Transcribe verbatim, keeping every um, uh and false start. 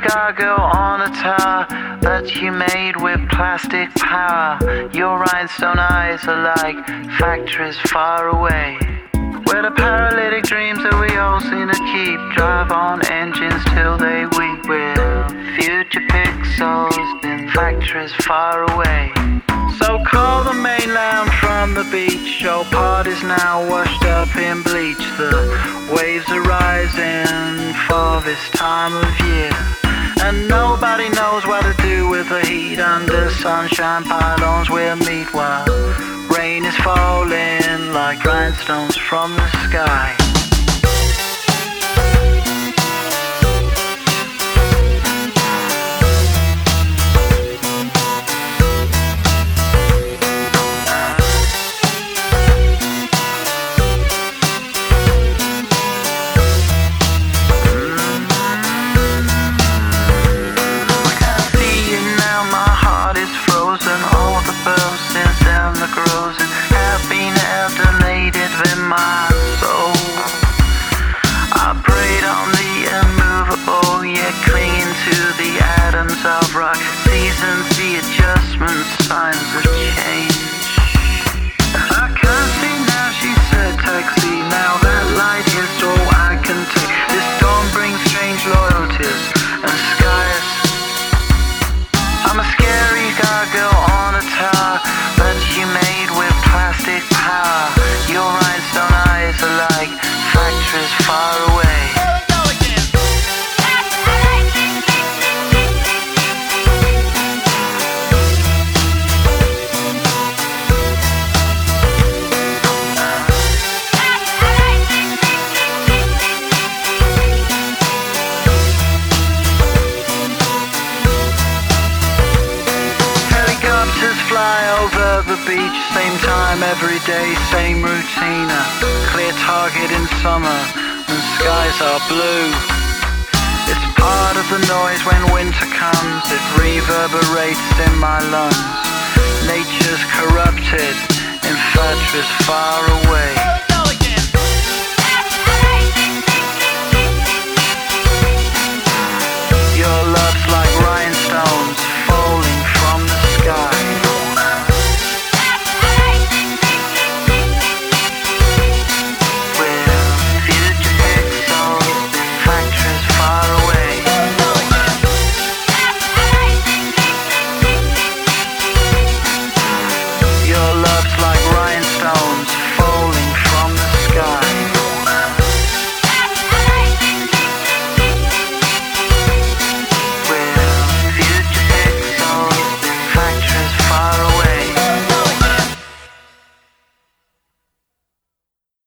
gargoyle on a tower that you made with plastic power. Your rhinestone eyes are like factories far away, where the paralytic dreams that we all seem to keep drive on engines till they weep. We're future pixels in factories far away. So call the mainland from the beach. Your party's now washed up in bleach. The waves are rising for this time of year, and nobody knows what to do with the heat. Under sunshine pylons we'll meet while rain is falling like rhinestones from the sky. Of rock, seasons, the adjustments, signs of change. I can't see now, she said, taxi. Now that light is all I can take. This dawn brings strange loyalties and skies. I'm a scary gargoyle on a tower that you made with plastic power. Your rhinestone eyes are like factories far away. Fly over the beach, same time every day, same routine. A clear target in summer and skies are blue. It's part of the noise when winter comes. It reverberates in my lungs. Nature's corrupted in factories far away.